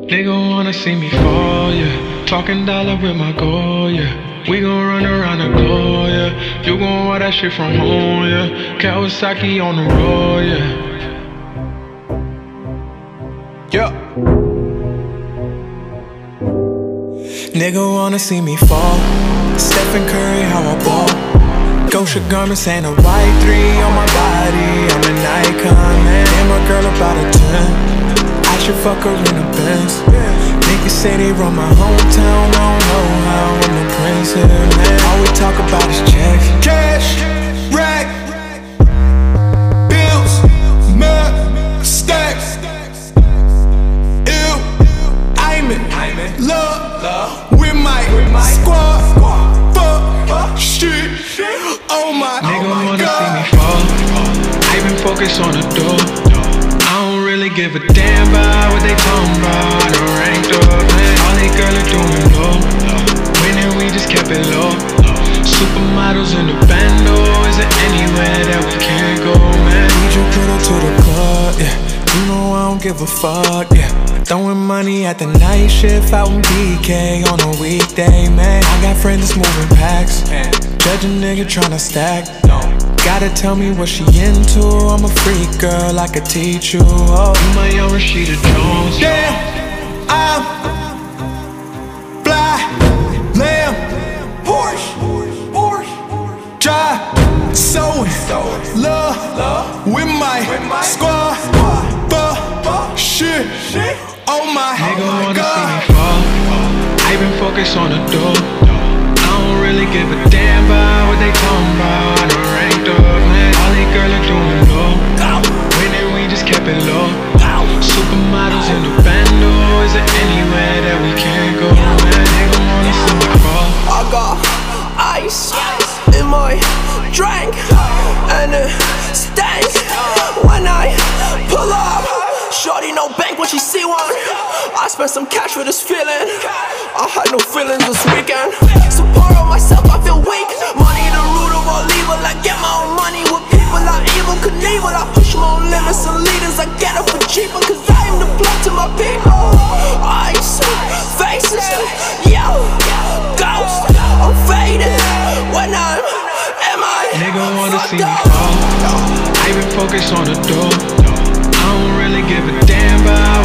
Nigga wanna see me fall, yeah. Talking dollar with my goal, yeah. We gon' run around the globe, yeah. You gon' want that shit from home, yeah. Kawasaki on the road, yeah. Yeah. Nigga wanna see me fall. Stephen Curry, how I ball. Gosha garments and a white 3 on my body. I'm an icon, man. And my girl about a 10. I should fuck her in the Benz. Niggas say they run my hometown. I don't know how I'm the prince here, man. All we talk about is checks. Cash, rack, bills, mud, stacks. Ew, I'm in love with my squad. Fuck, shit, oh my god. Nigga wanna see me fall. I been focused on the door. I don't really give a damn about what they talking about. I done ranked up, man. All they girls are doing low. Winning, we just kept it low. Supermodels in the bando. Is there anywhere that we can't go, man? Need you put her to the club, yeah. You know I don't give a fuck, yeah. Throwing money at the night shift out in BK on a weekday, man. I got friends that's moving packs. Judge a nigga tryna stack. Gotta tell me what she into. I'm a freak girl, I could teach you. Oh, You my young Rashida Jones. damn, I'm fly, lamb, Porsche, drive, sewing, love with my squad. Fuck, shit, oh my Nigga wanna god. see me fall. I been focused on the door. I don't really give a damn about what they talking about. I done ranked up, man. All they girls are doing low. Winning, we just kept it low. Supermodels in the bando. Is there anywhere that we can't go, man? Nigga wanna see me fall. I got ice in my drink, and it stinks when I pull up. Shorty no bank when she see one. I spent some cash for this feeling. I had no feelings this weekend. Support on myself, I feel weak. Money the root of all evil. I get my own money with people I evil Knievel. I push my own limits and leaders. I get it for cheaper, cause I am the blood to my people. Ice, faces, yo, ghost. I'm faded when I'm Nigga wanna see me fall. I been focused on the door. I don't really give a damn about